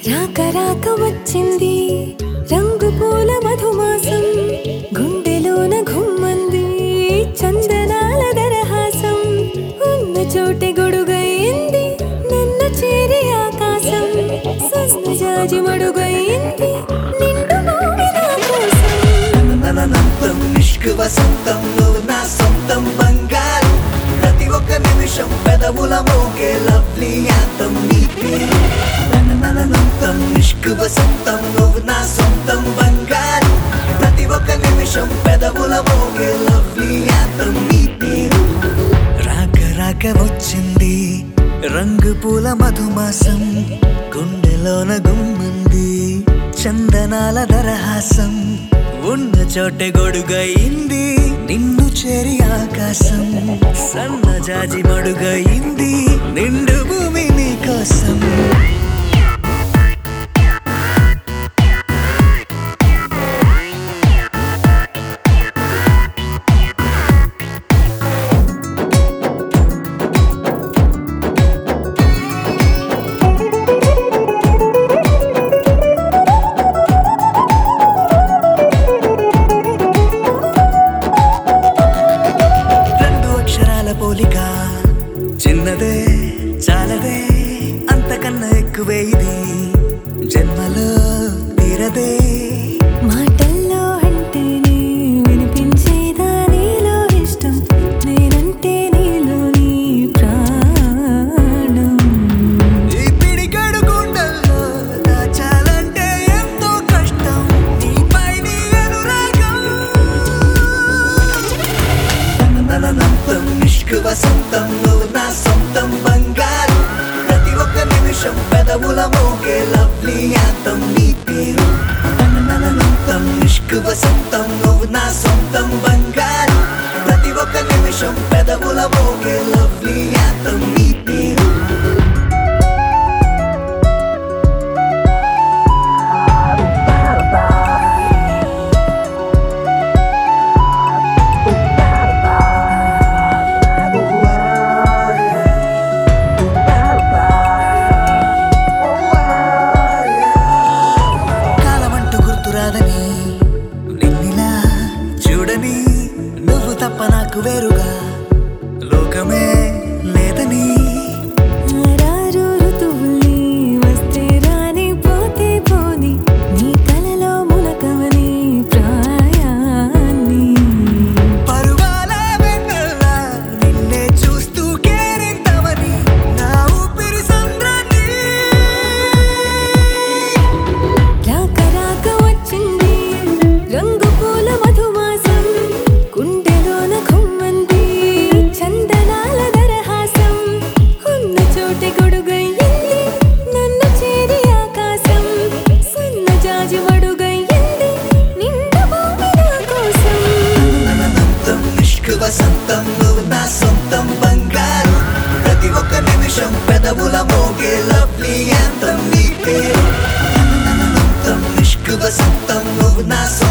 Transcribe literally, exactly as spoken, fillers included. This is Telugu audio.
రాక రాక వచ్చింది రంగు పూల మధుమాసం గుండెలోన ఘుమ్మంది చందనాల దరహాసం ఉన్న చోటే గొడుగైంది నన్ను చేరి ఆకాశం సన్నజాజి మడుగైంది నిండు భూమి నా కోసం ననంతం నిష్కు వసంతం నువ్వు నా సొంతం బంగారు ప్రతి ఒక్క నిమిషం పెదవుల మోగే లవ్లీ యాంతం నీ పేరు ననంతం నిష్కు వసంతం నువ్వు నా సొంతం బంగారు ప్రతి ఒక్క నిమిషం పెదవుల మోగే లవ్లీ యాంతం నీ పేరు రాక రాక వచ్చింది రంగు పూల మధుమాసం గుండెలోన గుమ్మంది చందనాల దరహాసం ఉన్న చోటే గొడుగైంది నిన్ను చేరి ఆకాశం సన్నజాజి మడుగైంది నిండు భూమి నీ కోసం పోలిక చిన్నదే చాలదే అంతకన్నా ఎక్కువే ఇది జన్మలో తీరదే మాటల్లో అంటేనే వినిపించేదా నీలో ఇష్టం నేనంటే నీలోని ప్రాణం ఈ పిడిగడు గుండెల్లో దాచాలంటే ఎంతో కష్టం నీపై నీ అనురాగం ననంతం నిష్కు వసంతం నువ్వు నా సొంతం బంగారు ప్రతి ఒక్క నిమిషం పెదవుల మోగే లవ్లీ యాంతం నీ పేరు ననంతం నిష్కు వసంతం నువ్వు నా సొంతం బంగారు ప్రతి ఒక్క నిమిషం పెదవుల మోగే లవ్లీ యాంతం నీ పేరు రాదని నిన్నిలా చూడని నువ్వు తప్ప నాకు వేరుగా లోకమే లేదని ఆరారు ఋతువుల్ని వస్తే రాని పోతే పోని నీ కలలో మునకవని ప్రాయాన్ని పరువాల వెన్నెలా నిన్నే చూస్తూ కేరింతవని నా ఊపిరి సంద్రాన్ని రాక రాక వచ్చింది రంగు పూల మధుమాసం గుండెలోన ఘుమ్మంది చందనాల దరహాసం ఉన్న చోటే గొడుగయ్యింది నన్ను చేరి ఆకాశం సన్నజాజి మడుగయ్యింది నిండు భూమి నా కోసం ననంతం నిష్కు వసంతం నువ్వు నా సొంతం బంగారు ప్రతి ఒక్క నిమిషం పెదవుల మోగే లవ్లీ యాంతం నీ పేరు ననంతం నిష్కు వసంతం నువ్వు నా